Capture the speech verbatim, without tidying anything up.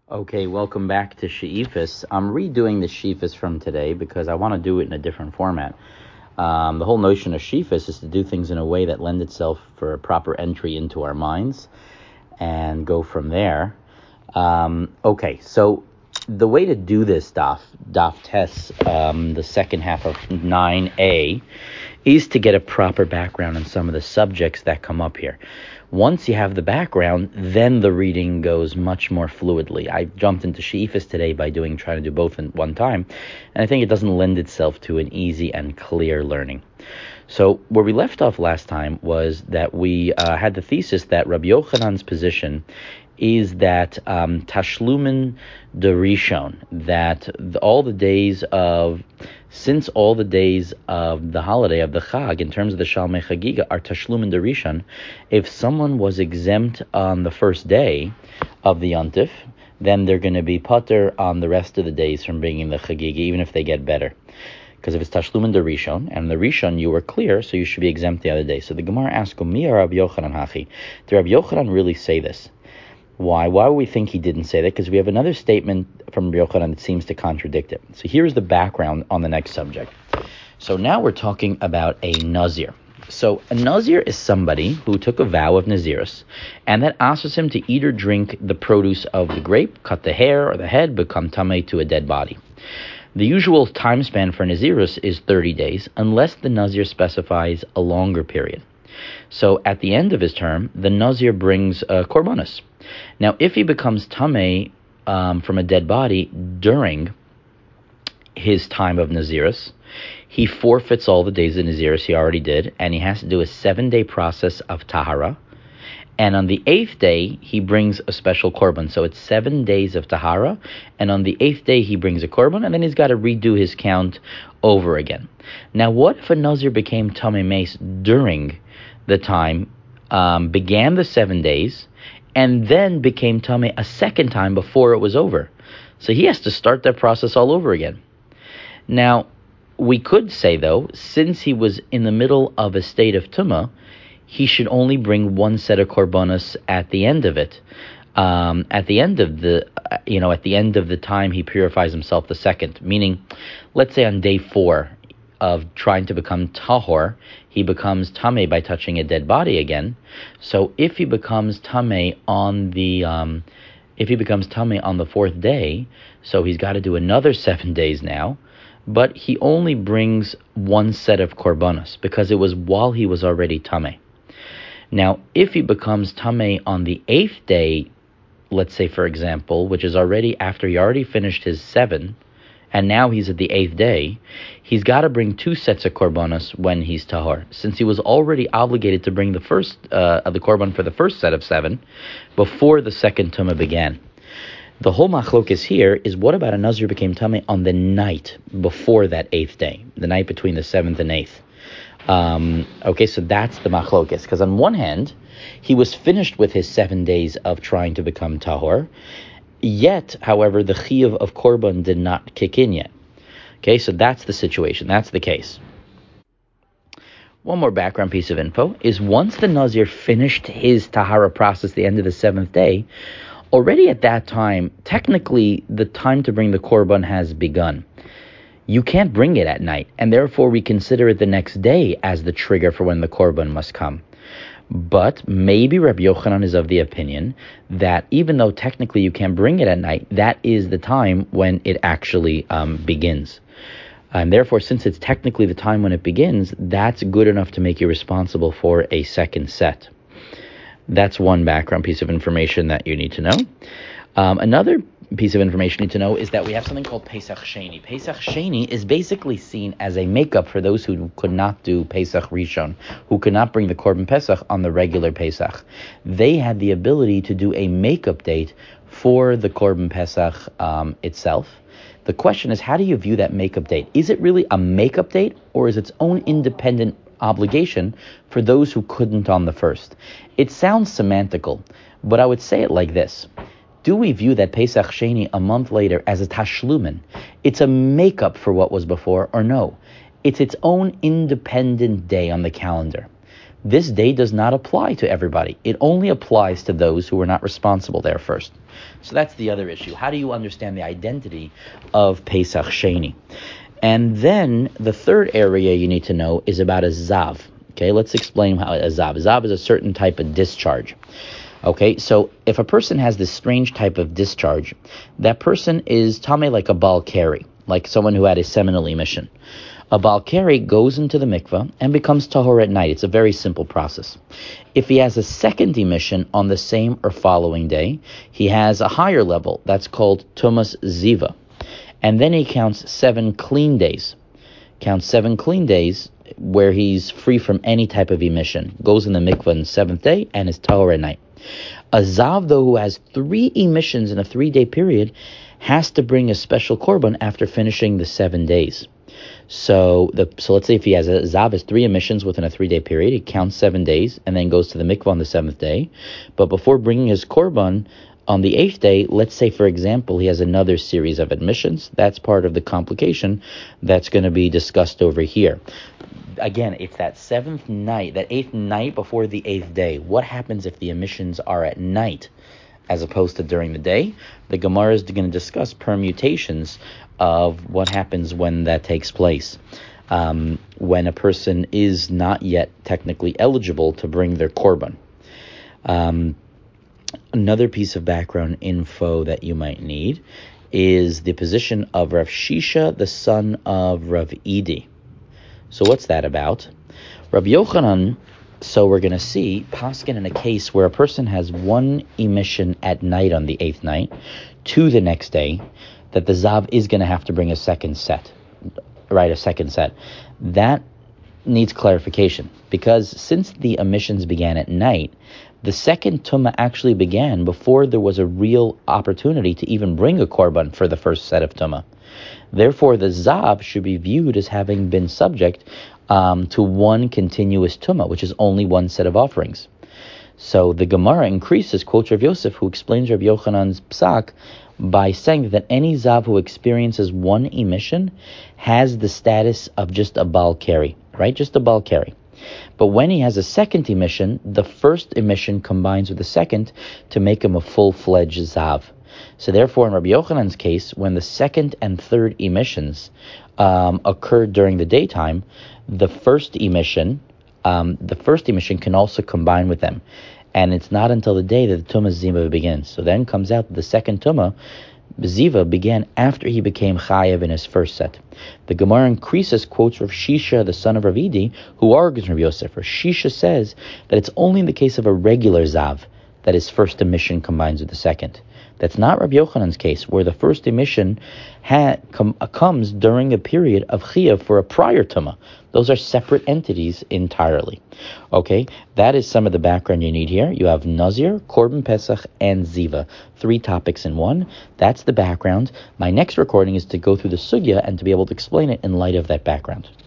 Okay, welcome back to She'ifas. I'm redoing the She'ifas from today because I want to do it in a different format. Um, the whole notion of She'ifas is to do things in a way that lend itself for a proper entry into our minds and go from there. Um, okay, so the way to do this daf, daf tes, um, the second half of nine A, is to get a proper background on some of the subjects that come up here. Once you have the background, then the reading goes much more fluidly. I jumped into She'ifas today by doing trying to do both at one time, and I think it doesn't lend itself to an easy and clear learning. So where we left off last time was that we uh, had the thesis that Rabbi Yochanan's position is that um, Tashlumin de Rishon, that the, all the days of, since all the days of the holiday of the Chag, in terms of the Shalmei Chagiga, are Tashlumin de Rishon, if someone was exempt on the first day of the Yontif, then they're going to be pater on the rest of the days from bringing the Chagiga, even if they get better. Because if it's Tashlumin de Rishon, and the Rishon you were clear, so you should be exempt the other day. So the Gemara asks, Mi Rabbi Yochanan hachi? Did Rabbi Yochanan really say this? Why? Why would we think he didn't say that? Because we have another statement from Rabbi Yochanan that seems to contradict it. So here's the background on the next subject. So now we're talking about a Nazir. So a Nazir is somebody who took a vow of Nazirus, and that asks him to eat or drink the produce of the grape, cut the hair or the head, become tamei to a dead body. The usual time span for Nazirus is thirty days, unless the Nazir specifies a longer period. So at the end of his term, the Nazir brings a korbanos. Now, if he becomes tamei um, from a dead body during his time of Nazirus, he forfeits all the days of Nazirus he already did, and he has to do a seven-day process of tahara. And on the eighth day, he brings a special korban. So it's seven days of tahara, and on the eighth day, he brings a korban, and then he's got to redo his count over again. Now, what if a Nazir became tamei meis during the time, um, began the seven days, and then became tamei a second time before it was over? So he has to start that process all over again. Now, we could say, though, since he was in the middle of a state of tumah, he should only bring one set of korbanos at the end of it. Um, at the end of the, uh, you know, at the end of the time he purifies himself the second. Meaning, let's say on day four of trying to become tahor, he becomes tamei by touching a dead body again. So if he becomes tamei on the, um, if he becomes tamei on the fourth day, so he's got to do another seven days now. But he only brings one set of korbanos because it was while he was already tamei. Now, if he becomes tamei on the eighth day, let's say, for example, which is already after he already finished his seven, and now he's at the eighth day, he's got to bring two sets of korbanos when he's tahor, since he was already obligated to bring the first uh, of the korban for the first set of seven before the second tumah began. The whole machlokes here is, what about a Nazir became tamei on the night before that eighth day, the night between the seventh and eighth? Um, okay, so that's the machlokes, because on one hand, he was finished with his seven days of trying to become tahor, yet, however, the chiyuv of korban did not kick in yet. Okay, so that's the situation, that's the case. One more background piece of info is, once the Nazir finished his tahara process at the end of the seventh day, already at that time, technically, the time to bring the korban has begun. You can't bring it at night, and therefore we consider it the next day as the trigger for when the korban must come. But maybe Rabbi Yochanan is of the opinion that even though technically you can't bring it at night, that is the time when it actually um, begins. And therefore, since it's technically the time when it begins, that's good enough to make you responsible for a second set. That's one background piece of information that you need to know. Um, another piece of information you need to know is that we have something called Pesach Sheni. Pesach Sheni is basically seen as a makeup for those who could not do Pesach Rishon, who could not bring the Korban Pesach on the regular Pesach. They had the ability to do a makeup date for the Korban Pesach um, itself. The question is, how do you view that makeup date? Is it really a makeup date, or is its own independent obligation for those who couldn't on the first? It sounds semantical, but I would say it like this. Do we view that Pesach Sheni a month later as a tashlumin? It's a makeup for what was before, or no? It's its own independent day on the calendar. this day does not apply to everybody. It only applies to those who were not responsible there first. So that's the other issue. How do you understand the identity of Pesach Sheni? And then the third area you need to know is about a zav. Okay, let's explain how a zav. A zav is a certain type of discharge. Okay, so if a person has this strange type of discharge, that person is tameh like a bal keri, like someone who had a seminal emission. A bal keri goes into the mikveh and becomes tahor at night. It's a very simple process. If he has a second emission on the same or following day, he has a higher level. That's called tumas ziva. And then he counts seven clean days. Counts seven clean days where he's free from any type of emission. Goes in the mikveh on the seventh day and is tahor at night. A zav, though, who has three emissions in a three-day period, has to bring a special korban after finishing the seven days. So the so let's say if he has a zav has three emissions within a three-day period, he counts seven days and then goes to the mikvah on the seventh day. But before bringing his korban on the eighth day, let's say, for example, he has another series of admissions. That's part of the complication that's going to be discussed over here. Again, it's that seventh night, that eighth night before the eighth day. What happens if the emissions are at night as opposed to during the day? The Gemara is going to discuss permutations of what happens when that takes place. Um, when a person is not yet technically eligible to bring their korban. Um, another piece of background info that you might need is the position of Rav Shisha, the son of Rav Idi. So what's that about? Rav Yochanan, so we're going to see, paskin in a case where a person has one emission at night on the eighth night to the next day, that the zav is going to have to bring a second set, right, a second set. That needs clarification, because since the emissions began at night, the second tumah actually began before there was a real opportunity to even bring a korban for the first set of tumah. Therefore, the zav should be viewed as having been subject um, to one continuous tumah, which is only one set of offerings. So the Gemara increases, quotes Rav Yosef, who explains Rav Yochanan's psak, by saying that any zav who experiences one emission has the status of just a bal keri, right? Just a bal keri. But when he has a second emission, the first emission combines with the second to make him a full-fledged zav. So therefore, in Rabbi Yochanan's case, when the second and third emissions um, occurred during the daytime, the first emission, um, the first emission can also combine with them. And it's not until the day that the Tumah Ziva begins. So then comes out that the second Tumah Ziva began after he became Chayav in his first set. The Gemara increases, quotes Rav Shisha, the son of Rav Idi, who argues Rav Yosef. Rav Shisha says that it's only in the case of a regular Zav that his first emission combines with the second. That's not Rabbi Yochanan's case, where the first emission ha- com- comes during a period of Chiyav for a prior Tumah. Those are separate entities entirely. Okay, that is some of the background you need here. You have Nazir, Korban Pesach, and Ziva. Three topics in one. That's the background. My next recording is to go through the Sugya and to be able to explain it in light of that background.